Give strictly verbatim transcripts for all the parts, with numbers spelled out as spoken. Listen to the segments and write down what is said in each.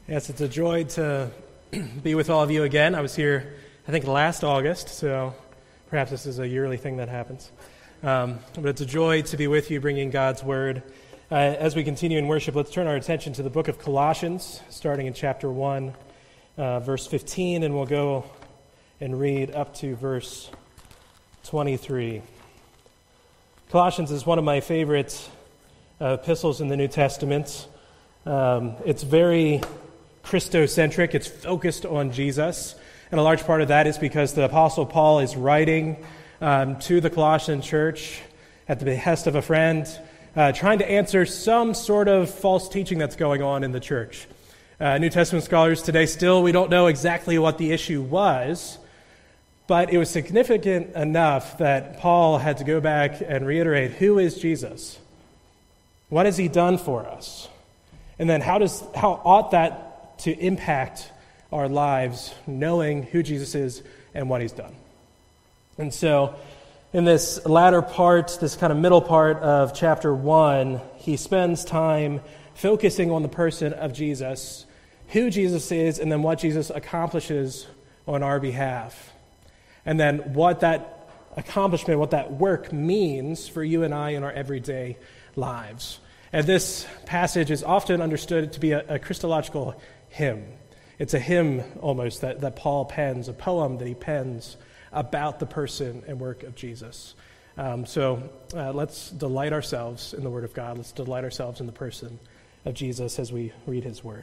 Yes, it's a joy to be with all of you again. I was here, I think, last August, so perhaps this is a yearly thing that happens. Um, but it's a joy to be with you, bringing God's Word. Uh, as we continue in worship, let's turn our attention to the book of Colossians, starting in chapter one, uh, verse fifteen, and we'll go and read up to verse twenty-three. Colossians is one of my favorite uh, epistles in the New Testament. Um, it's very Christocentric. It's focused on Jesus. And a large part of that is because the Apostle Paul is writing um, to the Colossian church at the behest of a friend, uh, trying to answer some sort of false teaching that's going on in the church. Uh, New Testament scholars today still, we don't know exactly what the issue was, but it was significant enough that Paul had to go back and reiterate, who is Jesus? What has he done for us? And then how does how ought that to impact our lives, knowing who Jesus is and what he's done? And so in this latter part, this kind of middle part of chapter one, he spends time focusing on the person of Jesus, who Jesus is, and then what Jesus accomplishes on our behalf. And then what that accomplishment, what that work means for you and I in our everyday lives. And this passage is often understood to be a, a Christological hymn. It's a hymn almost that, that Paul pens, a poem that he pens about the person and work of Jesus. Um, so uh, let's delight ourselves in the Word of God. Let's delight ourselves in the person of Jesus as we read his Word.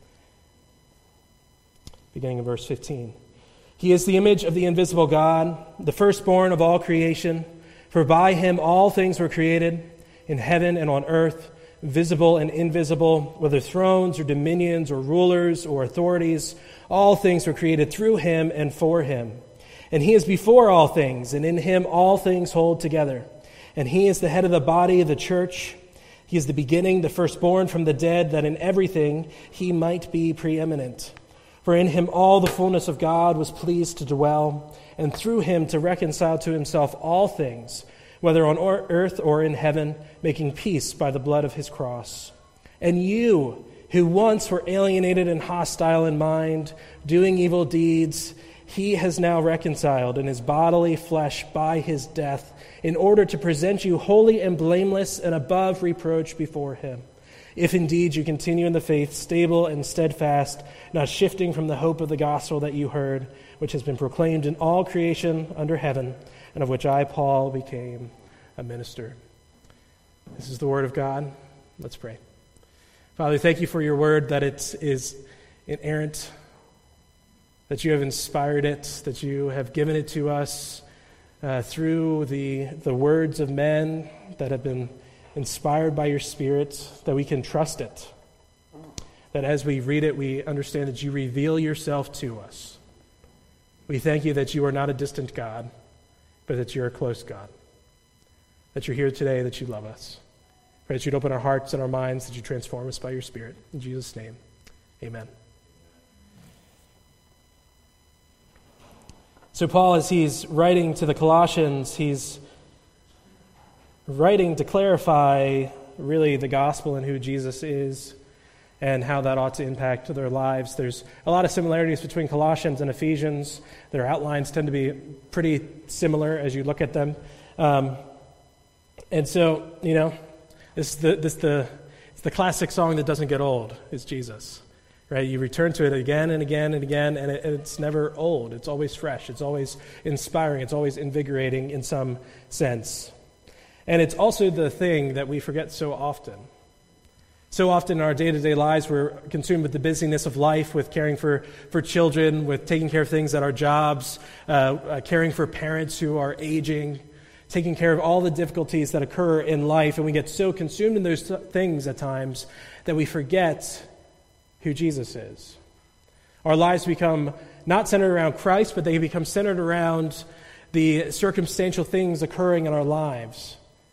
Beginning in verse fifteen. He is the image of the invisible God, the firstborn of all creation. For by him all things were created, in heaven and on earth, visible and invisible, whether thrones or dominions or rulers or authorities, all things were created through him and for him. And he is before all things, and in him all things hold together. And he is the head of the body of the church. He is the beginning, the firstborn from the dead, that in everything he might be preeminent. For in him all the fullness of God was pleased to dwell, and through him to reconcile to himself all things, whether on earth or in heaven, making peace by the blood of his cross. And you, who once were alienated and hostile in mind, doing evil deeds, he has now reconciled in his bodily flesh by his death, in order to present you holy and blameless and above reproach before him. If indeed you continue in the faith, stable and steadfast, not shifting from the hope of the gospel that you heard, which has been proclaimed in all creation under heaven, and of which I, Paul, became a minister. This is the word of God. Let's pray. Father, thank you for your word, that it is inerrant, that you have inspired it, that you have given it to us uh, through the, the words of men that have been inspired by your Spirit, that we can trust it, that as we read it, we understand that you reveal yourself to us. We thank you that you are not a distant God, but that you're a close God, that you're here today, that you love us. Pray that you'd open our hearts and our minds, that you transform us by your Spirit. In Jesus' name, amen. So Paul, as he's writing to the Colossians, he's writing to clarify really the gospel and who Jesus is and how that ought to impact their lives. There's a lot of similarities between Colossians and Ephesians. Their outlines tend to be pretty similar as you look at them. Um, and so, you know, this the this the it's the classic song that doesn't get old, is Jesus. Right? You return to it again and again and again, and it, it's never old. It's always fresh. It's always inspiring. It's always invigorating in some sense. And it's also the thing that we forget so often. So often in our day-to-day lives, we're consumed with the busyness of life, with caring for, for children, with taking care of things at our jobs, uh, uh, caring for parents who are aging, taking care of all the difficulties that occur in life. And we get so consumed in those th- things at times that we forget who Jesus is. Our lives become not centered around Christ, but they become centered around the circumstantial things occurring in our lives.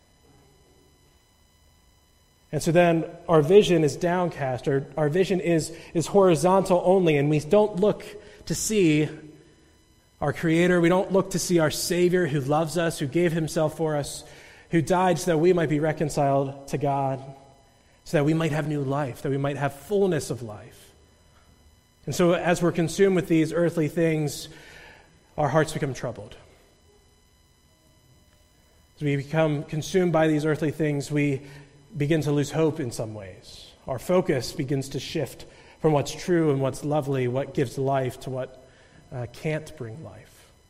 And so then our vision is downcast, or our vision is, is horizontal only, and we don't look to see our Creator. We don't look to see our Savior who loves us, who gave himself for us, who died so that we might be reconciled to God, so that we might have new life, that we might have fullness of life. And so as we're consumed with these earthly things, our hearts become troubled. As we become consumed by these earthly things, we begin to lose hope in some ways. Our focus begins to shift from what's true and what's lovely, what gives life, to what uh, can't bring life.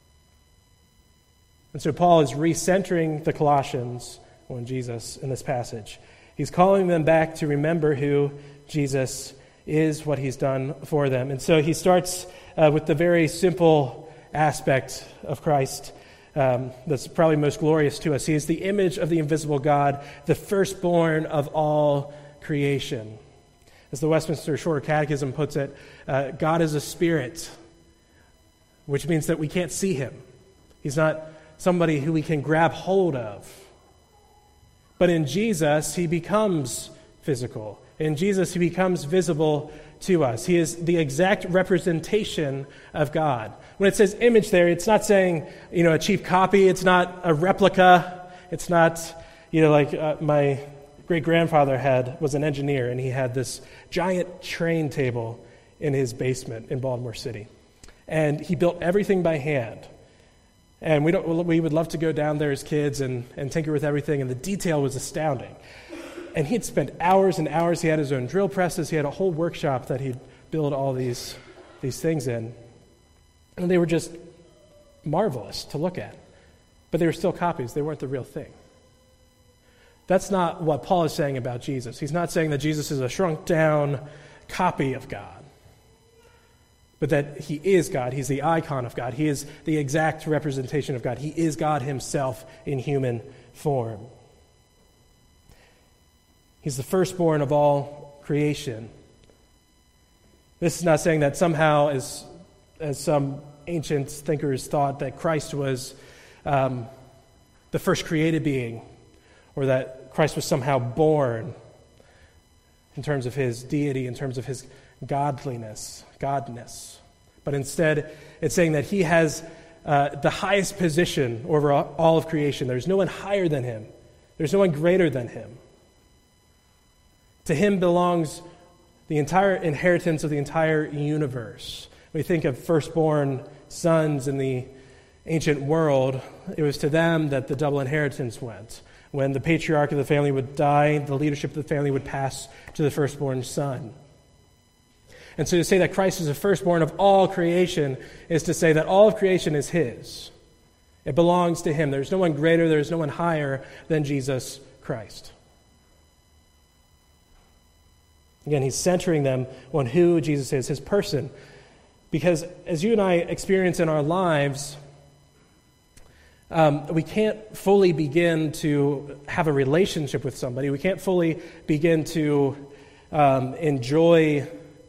And so Paul is recentering the Colossians on Jesus in this passage. He's calling them back to remember who Jesus is, what he's done for them. And so he starts uh, with the very simple aspect of Christ um, that's probably most glorious to us. He is the image of the invisible God, the firstborn of all creation. As the Westminster Shorter Catechism puts it, uh, God is a spirit, which means that we can't see him. He's not somebody who we can grab hold of. But in Jesus, he becomes physical. In Jesus, he becomes visible to us. He is the exact representation of God. When it says image there, it's not saying, you know, a cheap copy. It's not a replica. It's not, you know, like uh, my great-grandfather had, was an engineer, and he had this giant train table in his basement in Baltimore City. And he built everything by hand. And we don't. We would love to go down there as kids and, and tinker with everything, and the detail was astounding. And he'd spent hours and hours. He had his own drill presses. He had a whole workshop that he'd build all these, these things in. And they were just marvelous to look at. But they were still copies. They weren't the real thing. That's not what Paul is saying about Jesus. He's not saying that Jesus is a shrunk-down copy of God, but that he is God. He's the icon of God. He is the exact representation of God. He is God himself in human form. He's the firstborn of all creation. This is not saying that somehow, as, as some ancient thinkers thought, that Christ was um, the first created being, or that Christ was somehow born in terms of his deity, in terms of his godliness, godness. But instead, it's saying that he has uh, the highest position over all of creation. There's no one higher than him. There's no one greater than him. To him belongs the entire inheritance of the entire universe. We think of firstborn sons in the ancient world. It was to them that the double inheritance went. When the patriarch of the family would die, the leadership of the family would pass to the firstborn son. And so to say that Christ is the firstborn of all creation is to say that all of creation is his. It belongs to him. There's no one greater, there's no one higher than Jesus Christ. Again, he's centering them on who Jesus is, his person. Because as you and I experience in our lives, um, we can't fully begin to have a relationship with somebody. We can't fully begin to um, enjoy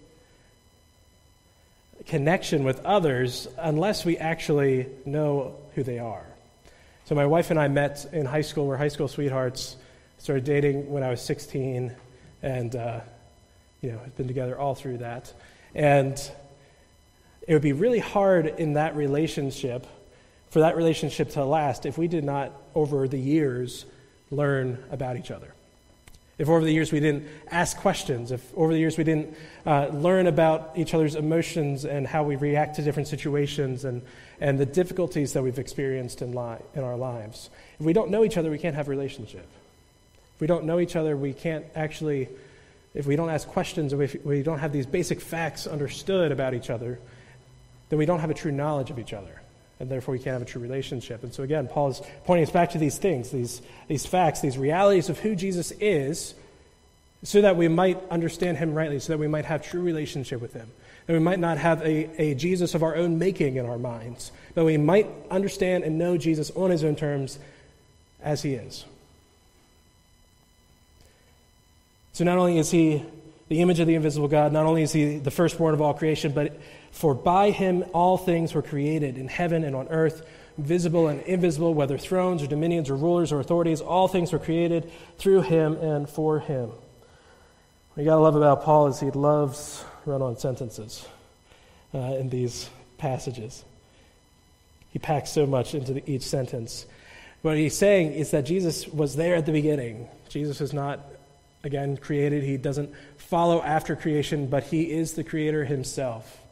connection with others unless we actually know who they are. So my wife and I met in high school. We're high school sweethearts. Started dating when I was sixteen, and uh, you know, have been together all through that. And it would be really hard in that relationship, for that relationship to last, if we did not, over the years, learn about each other. If over the years we didn't ask questions, if over the years we didn't uh, learn about each other's emotions and how we react to different situations and, and the difficulties that we've experienced in, li- in our lives. If we don't know each other, we can't have a relationship. If we don't know each other, we can't actually, if we don't ask questions, if we don't have these basic facts understood about each other, then we don't have a true knowledge of each other. And therefore we can't have a true relationship. And so again, Paul is pointing us back to these things, these, these facts, these realities of who Jesus is, so that we might understand him rightly, so that we might have true relationship with him. That we might not have a, a Jesus of our own making in our minds, but we might understand and know Jesus on his own terms as he is. So not only is he the image of the invisible God, not only is he the firstborn of all creation, but for by him all things were created in heaven and on earth, visible and invisible, whether thrones or dominions or rulers or authorities, all things were created through him and for him. What you got to love about Paul is he loves run-on sentences uh, in these passages. He packs so much into the, each sentence. What he's saying is that Jesus was there at the beginning. Jesus is not, again, created. He doesn't follow after creation, but he is the creator himself.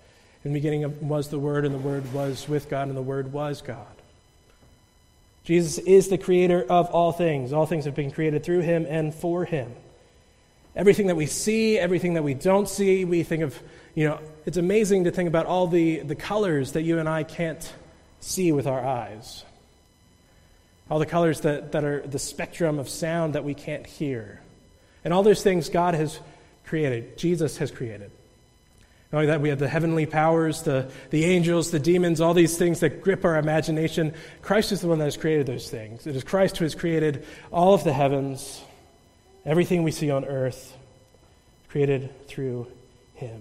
In the beginning was the Word, and the Word was with God, and the Word was God. Jesus is the creator of all things. All things have been created through him and for him. Everything that we see, everything that we don't see, we think of, you know, it's amazing to think about all the, the colors that you and I can't see with our eyes. All the colors that, that are the spectrum of sound that we can't hear. And all those things God has created, Jesus has created. Not only that, we have the heavenly powers, the, the angels, the demons, all these things that grip our imagination. Christ is the one that has created those things. It is Christ who has created all of the heavens, everything we see on earth, created through him.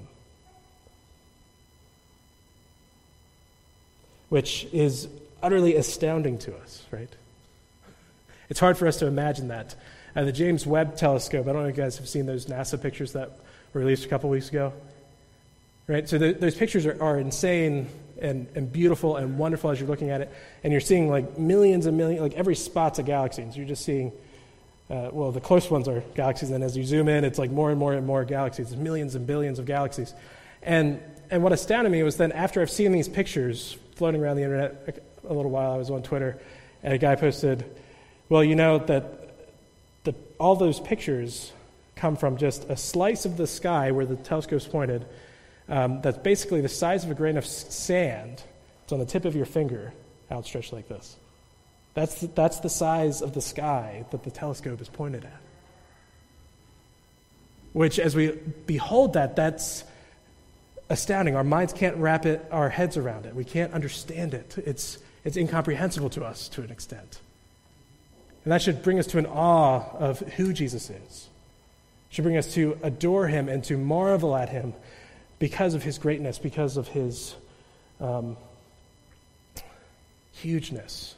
Which is utterly astounding to us, right? It's hard for us to imagine that. Uh, the James Webb Telescope, I don't know if you guys have seen those NASA pictures that were released a couple weeks ago. Right, so the, those pictures are, are insane and, and beautiful and wonderful as you're looking at it, and you're seeing like millions and millions, like every spot's a galaxy. And so you're just seeing, uh, well, the close ones are galaxies, and as you zoom in, it's like more and more and more galaxies. There's millions and billions of galaxies, and and what astounded me was then after I've seen these pictures floating around the internet a little while, I was on Twitter, and a guy posted, well, you know that the all those pictures come from just a slice of the sky where the telescope's pointed. Um, that's basically the size of a grain of sand. It's on the tip of your finger, outstretched like this. That's the, that's the size of the sky that the telescope is pointed at. Which, as we behold that, that's astounding. Our minds can't wrap it, our heads around it. We can't understand it. It's it's incomprehensible to us to an extent. And that should bring us to an awe of who Jesus is. It should bring us to adore him and to marvel at him, because of his greatness, because of his um, hugeness.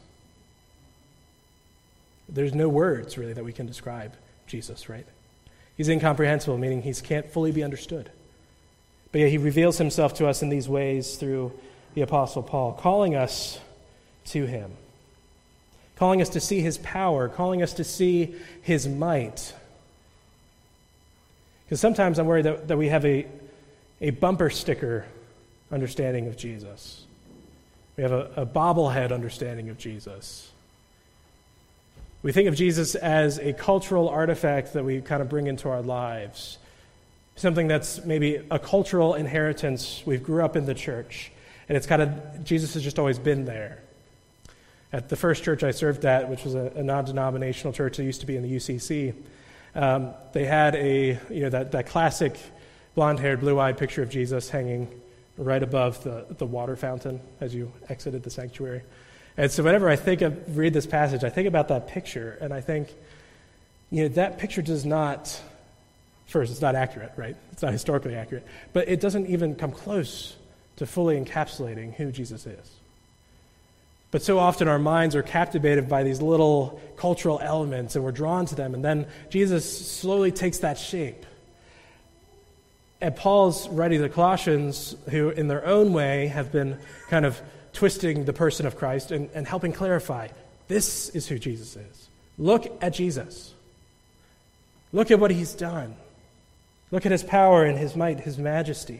There's no words, really, that we can describe Jesus, right? He's incomprehensible, meaning he can't fully be understood. But yet he reveals himself to us in these ways through the Apostle Paul, calling us to him, calling us to see his power, calling us to see his might. Because sometimes I'm worried that, that we have a a bumper sticker understanding of Jesus. We have a, a bobblehead understanding of Jesus. We think of Jesus as a cultural artifact that we kind of bring into our lives, something that's maybe a cultural inheritance. We grew up in the church, and it's kind of, Jesus has just always been there. At the first church I served at, which was a, a non-denominational church that used to be in the U C C, um, they had a, you know, that, that classic blonde-haired, blue-eyed picture of Jesus hanging right above the, the water fountain as you exited the sanctuary. And so whenever I think of, read this passage, I think about that picture, and I think, you know, that picture does not, first, it's not accurate, right? It's not historically accurate, but it doesn't even come close to fully encapsulating who Jesus is. But so often our minds are captivated by these little cultural elements, and we're drawn to them, and then Jesus slowly takes that shape. And Paul's writing to the Colossians, who in their own way have been kind of twisting the person of Christ and, and helping clarify, this is who Jesus is. Look at Jesus. Look at what he's done. Look at his power and his might, his majesty.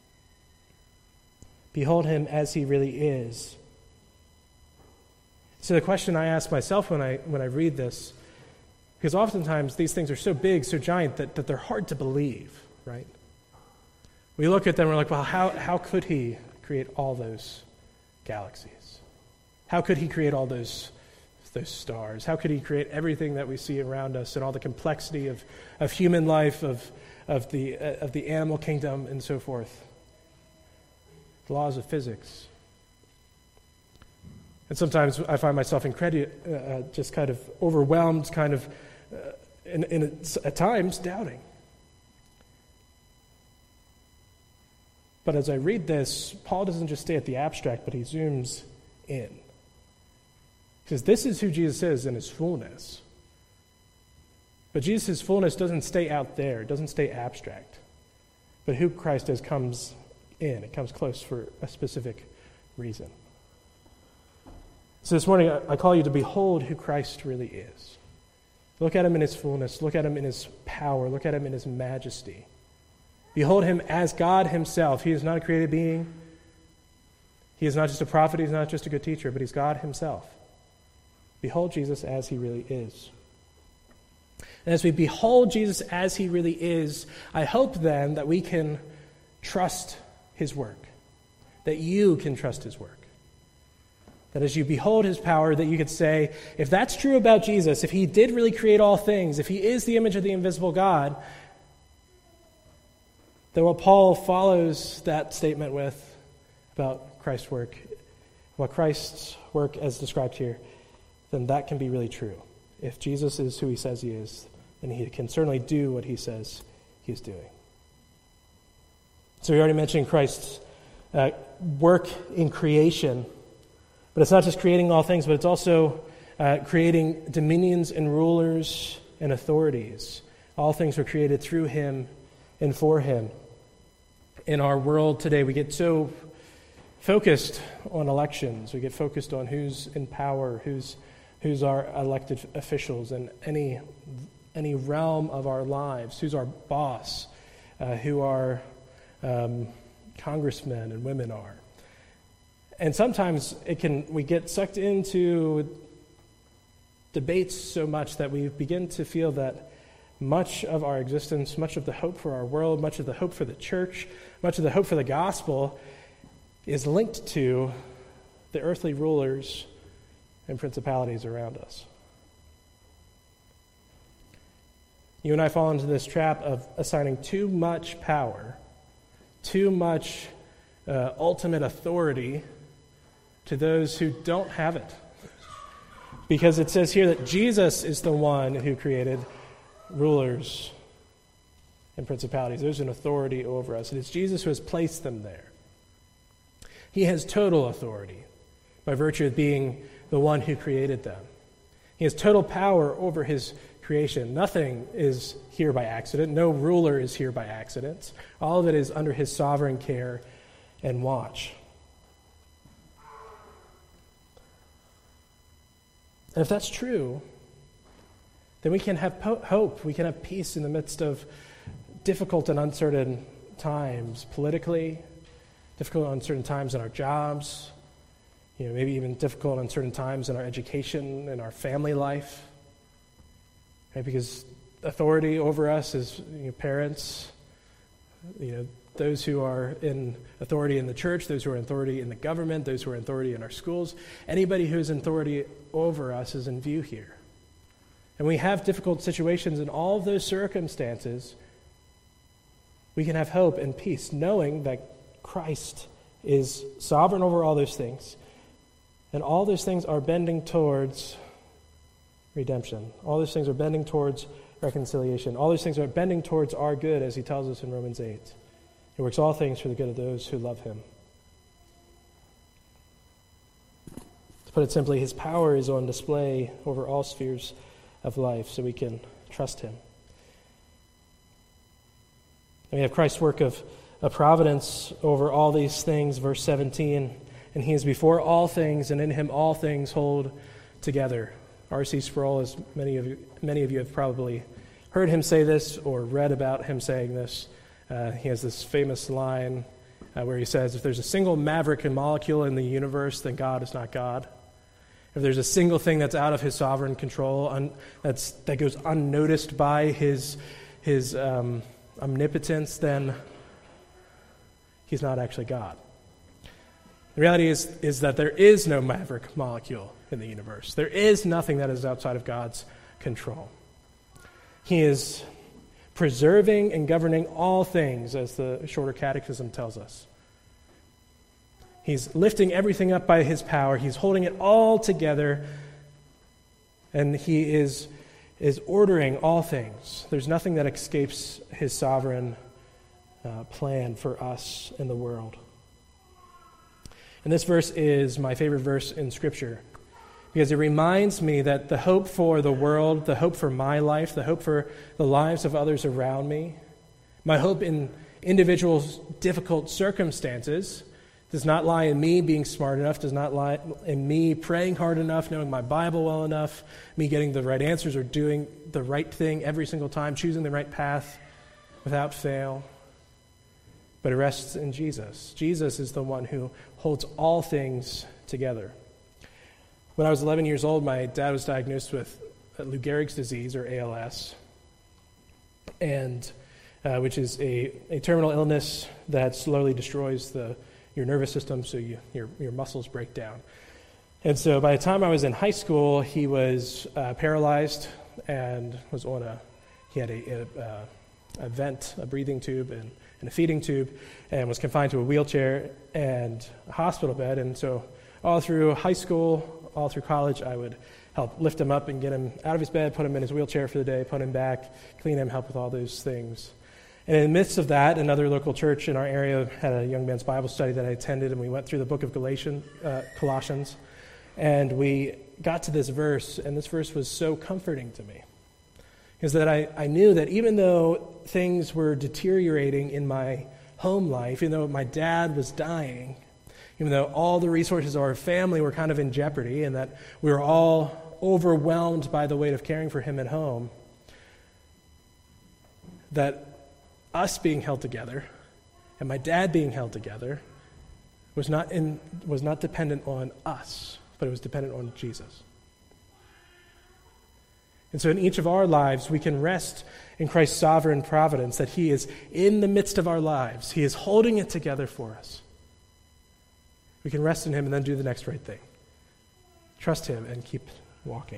Behold him as he really is. So the question I ask myself when I when I read this, because oftentimes these things are so big, so giant, that, that they're hard to believe, right? We look at them and we're like, well, how, how could he create all those galaxies? How could he create all those, those stars? How could he create everything that we see around us and all the complexity of, of human life, of, of, the, uh, of the animal kingdom, and so forth? The laws of physics. And sometimes I find myself incredible, uh, just kind of overwhelmed, kind of, uh, in, in, at times, doubting. But as I read this, Paul doesn't just stay at the abstract, but he zooms in. He says, this is who Jesus is in his fullness. But Jesus' fullness doesn't stay out there. It doesn't stay abstract. But who Christ is comes in. It comes close for a specific reason. So this morning, I call you to behold who Christ really is. Look at him in his fullness. Look at him in his power. Look at him in his majesty. Behold him as God himself. He is not a created being. He is not just a prophet, he's not just a good teacher, but he's God himself. Behold Jesus as he really is. And as we behold Jesus as he really is, I hope then that we can trust his work, that you can trust his work. That as you behold his power, that you could say, if that's true about Jesus, if he did really create all things, if he is the image of the invisible God, then what Paul follows that statement with about Christ's work, what Christ's work as described here, then that can be really true. If Jesus is who he says he is, then he can certainly do what he says he's doing. So we already mentioned Christ's uh, work in creation. But it's not just creating all things, but it's also uh, creating dominions and rulers and authorities. All things were created through him and for him. In our world today, we get so focused on elections. We get focused on who's in power, who's who's our elected officials in any any realm of our lives, who's our boss, uh, who our um, congressmen and women are. And sometimes it can we get sucked into debates so much that we begin to feel that much of our existence, much of the hope for our world, much of the hope for the church, much of the hope for the gospel is linked to the earthly rulers and principalities around us. You and I fall into this trap of assigning too much power, too much uh, ultimate authority to those who don't have it. Because it says here that Jesus is the one who created rulers and principalities. There's an authority over us. And it's Jesus who has placed them there. He has total authority by virtue of being the one who created them. He has total power over his creation. Nothing is here by accident. No ruler is here by accident. All of it is under his sovereign care and watch. And if that's true, then we can have po- hope. We can have peace in the midst of difficult and uncertain times, politically, difficult and uncertain times in our jobs, you know, maybe even difficult and uncertain times in our education and our family life. Right? Because authority over us is you know, parents, you know, those who are in authority in the church, those who are in authority in the government, those who are in authority in our schools. Anybody who is in authority over us is in view here. And we have difficult situations in all of those circumstances. We can have hope and peace, knowing that Christ is sovereign over all those things. And all those things are bending towards redemption. All those things are bending towards reconciliation. All those things are bending towards our good, as he tells us in Romans eight. He works all things for the good of those who love him. To put it simply, his power is on display over all spheres of life, so we can trust him. And we have Christ's work of, of providence over all these things, verse seventeen. And he is before all things, and in him all things hold together. R C Sproul, as many of you, many of you have probably heard him say this or read about him saying this. Uh, he has this famous line uh, where he says, if there's a single maverick molecule in the universe, then God is not God. If there's a single thing that's out of his sovereign control, un, that's, that goes unnoticed by his, his um, omnipotence, then he's not actually God. The reality is, is that there is no maverick molecule in the universe. There is nothing that is outside of God's control. He is preserving and governing all things, as the Shorter Catechism tells us. He's lifting everything up by his power. He's holding it all together, and he is, is ordering all things. There's nothing that escapes his sovereign uh, plan for us in the world. And this verse is my favorite verse in Scripture, because it reminds me that the hope for the world, the hope for my life, the hope for the lives of others around me, my hope in individuals' difficult circumstances does not lie in me being smart enough, does not lie in me praying hard enough, knowing my Bible well enough, me getting the right answers or doing the right thing every single time, choosing the right path without fail. but it rests in Jesus. Jesus is the one who holds all things together. When I was eleven years old, my dad was diagnosed with Lou Gehrig's disease, or A L S, and uh, which is a, a terminal illness that slowly destroys the your nervous system, so you, your your muscles break down. And so by the time I was in high school, he was uh, paralyzed and was on a, he had a, a, a vent, a breathing tube, and, and a feeding tube, and was confined to a wheelchair and a hospital bed. And so all through high school, all through college, I would help lift him up and get him out of his bed, put him in his wheelchair for the day, put him back, clean him, help with all those things. And in the midst of that, another local church in our area had a young man's Bible study that I attended, and we went through the book of Galatians, uh, Colossians. And we got to this verse, and this verse was so comforting to me. Is that I, I knew that even though things were deteriorating in my home life, even though my dad was dying, even though all the resources of our family were kind of in jeopardy, and that we were all overwhelmed by the weight of caring for him at home, that us being held together and my dad being held together was not in, was not dependent on us, but it was dependent on Jesus. And so in each of our lives, we can rest in Christ's sovereign providence, that he is in the midst of our lives. He is holding it together for us. We can rest in him and then do the next right thing. Trust him and keep walking.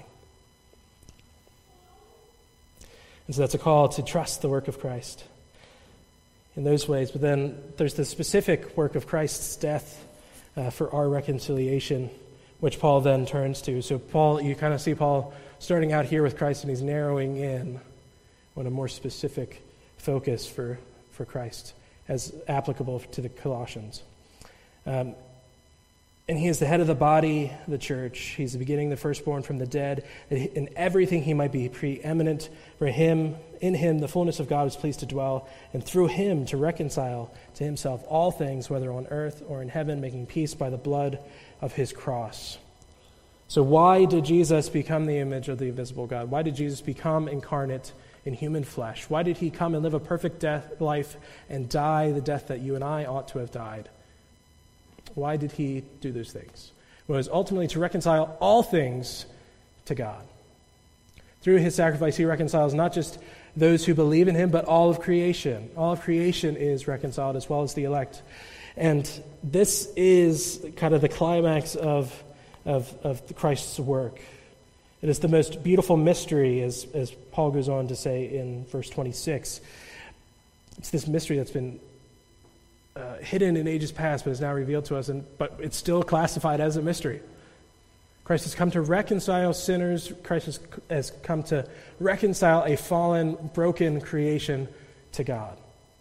And so that's a call to trust the work of Christ in those ways. But then there's the specific work of Christ's death uh, for our reconciliation, which Paul then turns to. So Paul, you kind of see Paul starting out here with Christ, and he's narrowing in on a more specific focus for, for Christ as applicable to the Colossians. Um, and he is the head of the body, the church. He's the beginning, the firstborn from the dead. In everything he might be preeminent. For him, in him, the fullness of God was pleased to dwell, and through him to reconcile to himself all things, whether on earth or in heaven, making peace by the blood of his cross. So why did Jesus become the image of the invisible God? Why did Jesus become incarnate in human flesh? Why did he come and live a perfect death life and die the death that you and I ought to have died? Why did he do those things? It was ultimately to reconcile all things to God. Through his sacrifice, he reconciles not just those who believe in him, but all of creation. All of creation is reconciled, as well as the elect. And this is kind of the climax of, of, of Christ's work. It is the most beautiful mystery, as, as Paul goes on to say in verse twenty-six. It's this mystery that's been uh, hidden in ages past, but is now revealed to us, and but it's still classified as a mystery. Christ has come to reconcile sinners. Christ has, has come to reconcile a fallen, broken creation to God.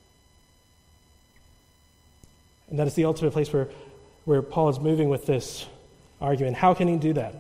And that is the ultimate place where, where Paul is moving with this argument. How can he do that?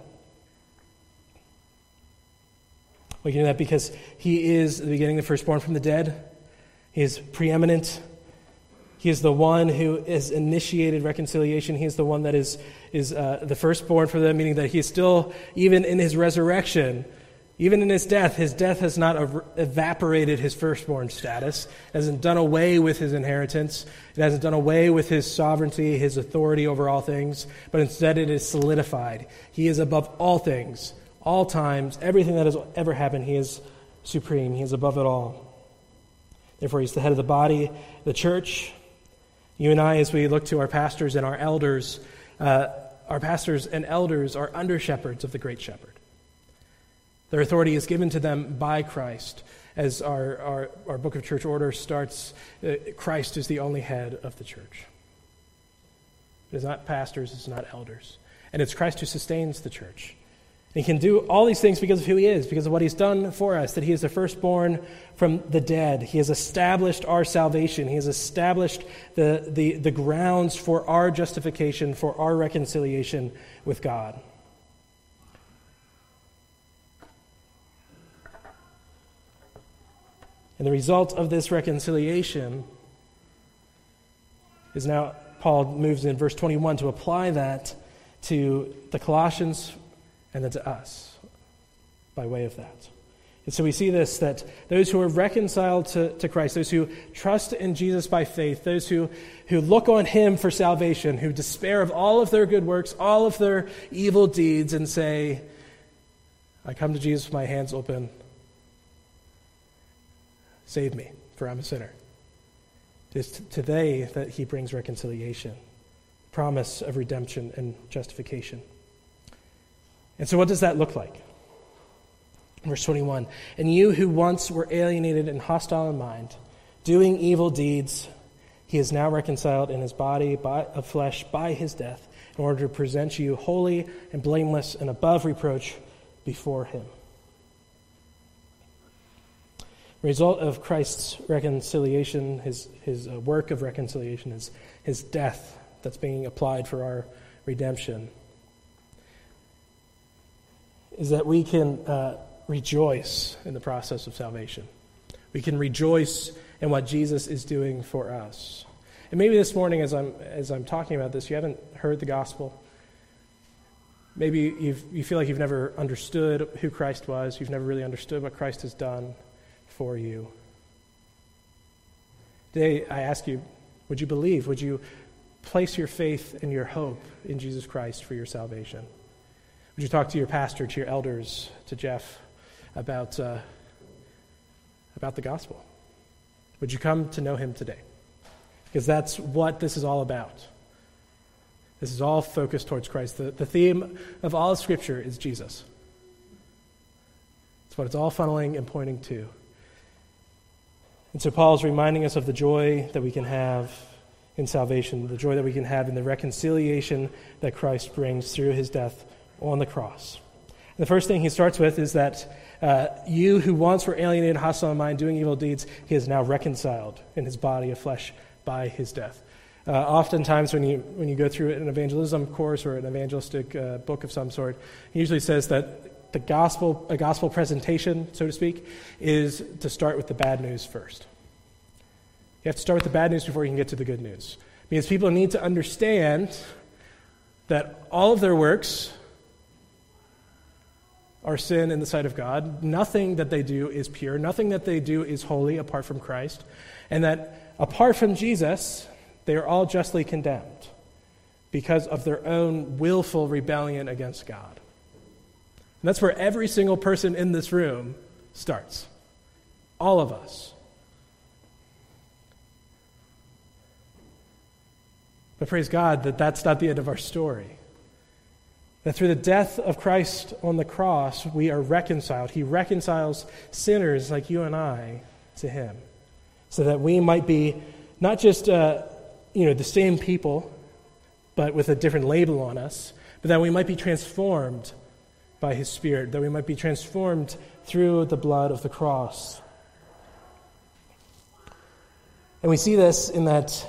Well, he can do that because he is the beginning, the firstborn from the dead. He is preeminent. He is the one who has initiated reconciliation. He is the one that is, is uh, the firstborn for them, meaning that he is still, even in his resurrection, even in his death, his death has not ev- evaporated his firstborn status. It hasn't done away with his inheritance. It hasn't done away with his sovereignty, his authority over all things, but instead it is solidified. He is above all things, all times, everything that has ever happened. He is supreme. He is above it all. Therefore, he's the head of the body, the church. You and I, as we look to our pastors and our elders, uh, our pastors and elders are under-shepherds of the great shepherd. Their authority is given to them by Christ. As our, our, our book of church order starts, uh, Christ is the only head of the church. It is not pastors, it's not elders. And it's Christ who sustains the church. And he can do all these things because of who he is, because of what he's done for us, that he is the firstborn from the dead. He has established our salvation. He has established the, the, the grounds for our justification, for our reconciliation with God. And the result of this reconciliation is now, Paul moves in verse twenty-one to apply that to the Colossians and then to us by way of that. And so we see this, that those who are reconciled to, to Christ, those who trust in Jesus by faith, those who, who look on him for salvation, who despair of all of their good works, all of their evil deeds, and say, I come to Jesus with my hands open. Save me, for I'm a sinner. It is today that he brings reconciliation, promise of redemption and justification. And so what does that look like? Verse twenty-one, and you who once were alienated and hostile in mind, doing evil deeds, he is now reconciled in his body by, of flesh by his death, in order to present you holy and blameless and above reproach before him. The result of Christ's reconciliation, his, his uh, work of reconciliation, is his death that's being applied for our redemption, is that we can uh, rejoice in the process of salvation. We can rejoice in what Jesus is doing for us. And maybe this morning, as I'm as I'm talking about this, you haven't heard the gospel. Maybe you've, you feel like you've never understood who Christ was. You've never really understood what Christ has done for you. Today, I ask you, would you believe? Would you place your faith and your hope in Jesus Christ for your salvation? Would you talk to your pastor, to your elders, to Jeff, about uh, about the gospel? Would you come to know him today? Because that's what this is all about. This is all focused towards Christ. The, the theme of all of Scripture is Jesus. It's what it's all funneling and pointing to. And so Paul's reminding us of the joy that we can have in salvation, the joy that we can have in the reconciliation that Christ brings through his death on the cross. And the first thing he starts with is that uh, you who once were alienated, hostile in mind, doing evil deeds, he is now reconciled in his body of flesh by his death. Uh, oftentimes when you when you go through an evangelism course or an evangelistic uh, book of some sort, he usually says that the gospel, a gospel presentation, so to speak, is to start with the bad news first. You have to start with the bad news before you can get to the good news. Because people need to understand that all of their works are sin in the sight of God. Nothing that they do is pure. Nothing that they do is holy apart from Christ. And that apart from Jesus, they are all justly condemned because of their own willful rebellion against God. And that's where every single person in this room starts. All of us. But praise God that that's not the end of our story. That through the death of Christ on the cross, we are reconciled. He reconciles sinners like you and I to him, so that we might be not just uh, you know the same people, but with a different label on us, but that we might be transformed by his Spirit, that we might be transformed through the blood of the cross. And we see this in that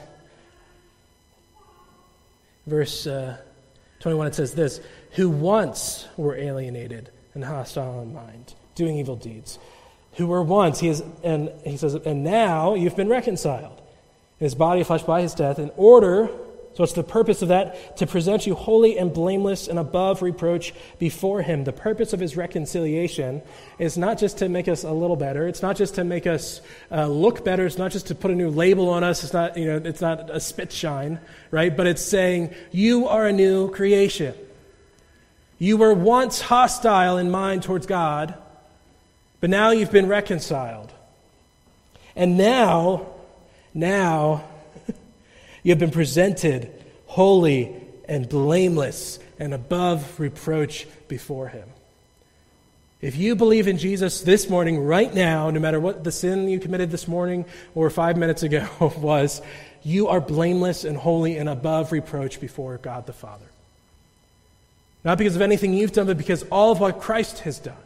verse uh, twenty-one, it says this, who once were alienated and hostile in mind, doing evil deeds. Who were once, he is, and he says, and now you've been reconciled in his body of flesh by his death, in order, so it's the purpose of that, to present you holy and blameless and above reproach before him. The purpose of his reconciliation is not just to make us a little better. It's not just to make us uh, look better. It's not just to put a new label on us. It's not, you know, it's not a spit shine, right? But it's saying, you are a new creation. You were once hostile in mind towards God, but now you've been reconciled. And now, now, you have been presented holy and blameless and above reproach before him. If you believe in Jesus this morning, right now, no matter what the sin you committed this morning or five minutes ago was, you are blameless and holy and above reproach before God the Father. Not because of anything you've done, but because all of what Christ has done.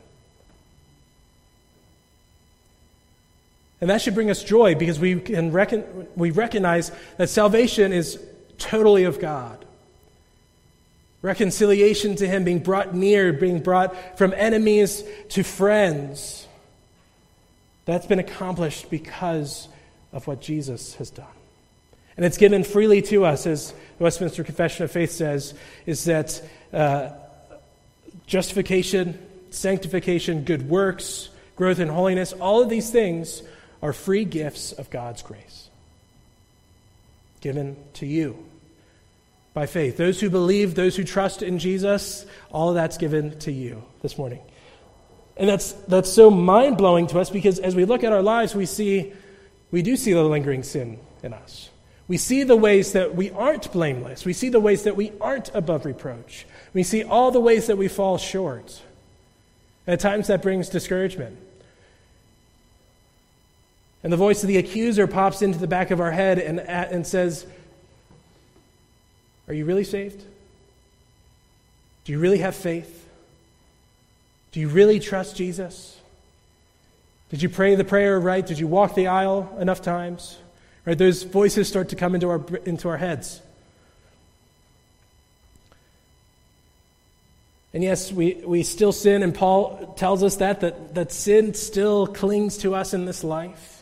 And that should bring us joy, because we can reckon, we recognize that salvation is totally of God. Reconciliation to him, being brought near, being brought from enemies to friends. That's been accomplished because of what Jesus has done. And it's given freely to us, as the Westminster Confession of Faith says, is that uh, justification, sanctification, good works, growth in holiness. All of these things are free gifts of God's grace given to you by faith. Those who believe, those who trust in Jesus, all of that's given to you this morning. And that's that's so mind-blowing to us because as we look at our lives, we see we do see the lingering sin in us. We see the ways that we aren't blameless. We see the ways that we aren't above reproach. We see all the ways that we fall short. And at times that brings discouragement. And the voice of the accuser pops into the back of our head and, and says, are you really saved? Do you really have faith? Do you really trust Jesus? Did you pray the prayer right? Did you walk the aisle enough times? Right? Those voices start to come into our into our heads. And yes, we, we still sin, and Paul tells us that, that, that sin still clings to us in this life.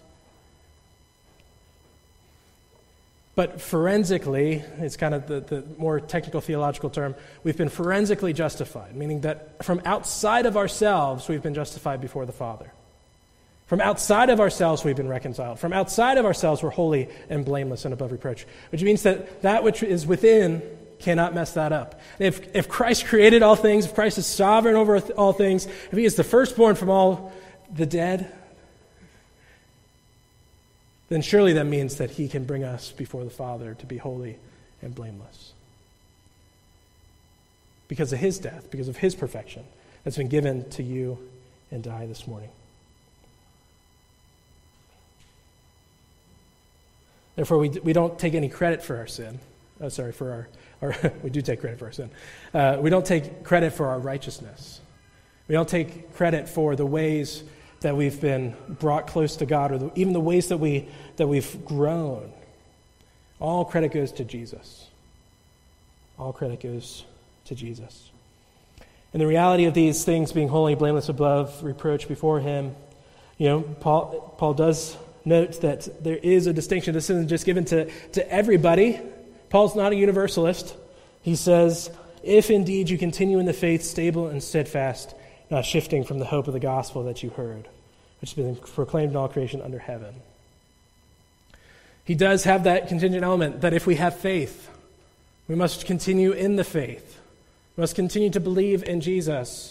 But forensically, it's kind of the, the more technical theological term, we've been forensically justified, meaning that from outside of ourselves, we've been justified before the Father. From outside of ourselves, we've been reconciled. From outside of ourselves, we're holy and blameless and above reproach, which means that that which is within cannot mess that up. If, if Christ created all things, if Christ is sovereign over all things, if he is the firstborn from all the dead, then surely that means that he can bring us before the Father to be holy and blameless. Because of his death, because of his perfection that's been given to you and I this morning. Therefore, we we don't take any credit for our sin. Oh, sorry, for our, our we do take credit for our sin. Uh, we don't take credit for our righteousness. We don't take credit for the ways that we've been brought close to God, or the, even the ways that we that we've grown. All credit goes to Jesus. All credit goes to Jesus. And the reality of these things being holy, blameless, above reproach before him, you know, Paul Paul does note that there is a distinction. This isn't just given to, to everybody. Paul's not a universalist. He says, if indeed you continue in the faith, stable and steadfast, not shifting from the hope of the gospel that you heard, which has been proclaimed in all creation under heaven. He does have that contingent element that if we have faith, we must continue in the faith. We must continue to believe in Jesus.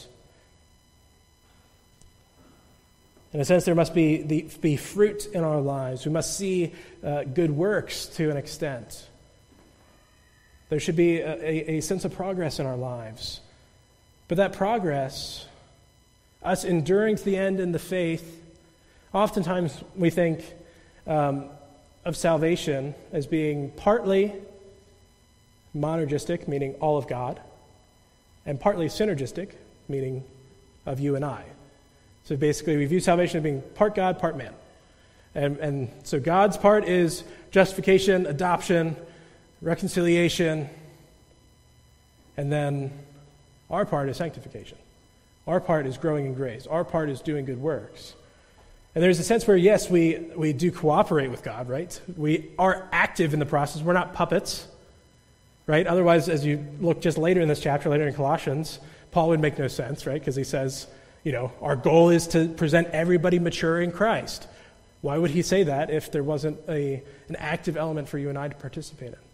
In a sense, there must be the, be fruit in our lives. We must see uh, good works to an extent. There should be a, a, a sense of progress in our lives. But that progress, us enduring to the end in the faith, oftentimes we think um, of salvation as being partly monergistic, meaning all of God, and partly synergistic, meaning of you and I. So basically, we view salvation as being part God, part man. And, and so God's part is justification, adoption, reconciliation, and then our part is sanctification. Our part is growing in grace. Our part is doing good works. And there's a sense where, yes, we, we do cooperate with God, right? We are active in the process. We're not puppets, right? Otherwise, as you look just later in this chapter, later in Colossians, Paul would make no sense, right? Because he says, you know, our goal is to present everybody mature in Christ. Why would he say that if there wasn't a an active element for you and I to participate in?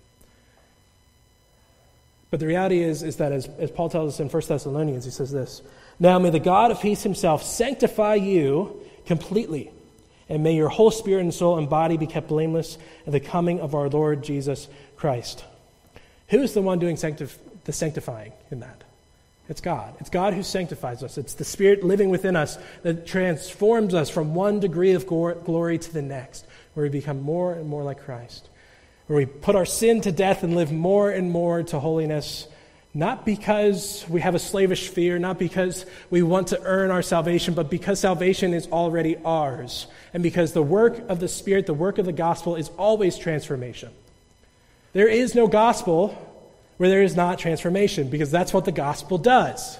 But the reality is, is that as, as Paul tells us in First Thessalonians, he says this, now may the God of peace himself sanctify you completely, and may your whole spirit and soul and body be kept blameless at the coming of our Lord Jesus Christ. Who is the one doing sanctif- the sanctifying in that? It's God. It's God who sanctifies us. It's the Spirit living within us that transforms us from one degree of glory to the next, where we become more and more like Christ, where we put our sin to death and live more and more to holiness, not because we have a slavish fear, not because we want to earn our salvation, but because salvation is already ours, and because the work of the Spirit, the work of the gospel, is always transformation. There is no gospel where there is not transformation, because that's what the gospel does.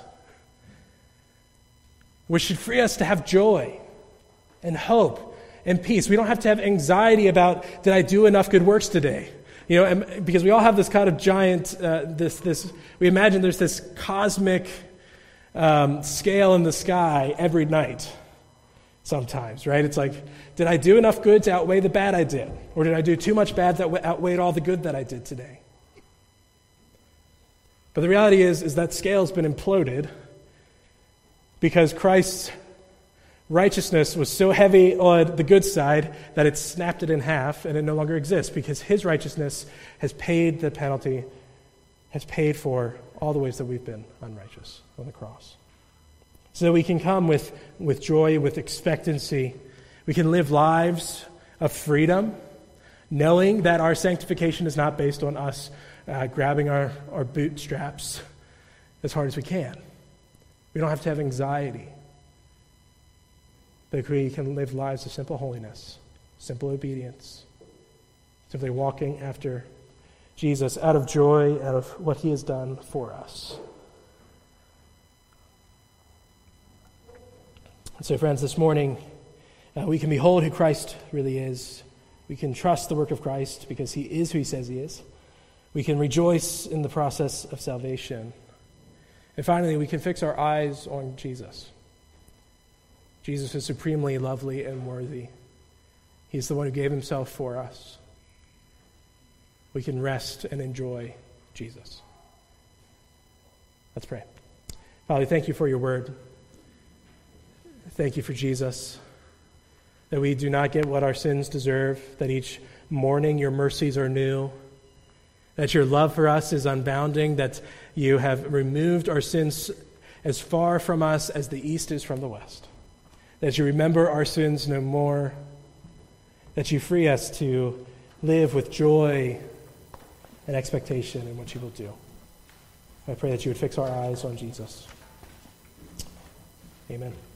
Which should free us to have joy and hope and peace. We don't have to have anxiety about, did I do enough good works today? You know, and, because we all have this kind of giant, uh, this, this, we imagine there's this cosmic um, scale in the sky every night. sometimes, right? It's like, did I do enough good to outweigh the bad I did? Or did I do too much bad that outweighed all the good that I did today? But the reality is, is that scale's been imploded because Christ's righteousness was so heavy on the good side that it snapped it in half and it no longer exists because his righteousness has paid the penalty, has paid for all the ways that we've been unrighteous on the cross. So that we can come with, with joy, with expectancy. We can live lives of freedom, knowing that our sanctification is not based on us uh, grabbing our, our bootstraps as hard as we can. We don't have to have anxiety. But we can live lives of simple holiness, simple obedience, simply walking after Jesus out of joy, out of what he has done for us. And so, friends, this morning, uh, we can behold who Christ really is. We can trust the work of Christ because he is who he says he is. We can rejoice in the process of salvation. And finally, we can fix our eyes on Jesus. Jesus is supremely lovely and worthy. He's the one who gave himself for us. We can rest and enjoy Jesus. Let's pray. Father, thank you for your word. Thank you for Jesus, that we do not get what our sins deserve, that each morning your mercies are new, that your love for us is unbounding, that you have removed our sins as far from us as the east is from the west, that you remember our sins no more, that you free us to live with joy and expectation in what you will do. I pray that you would fix our eyes on Jesus. Amen.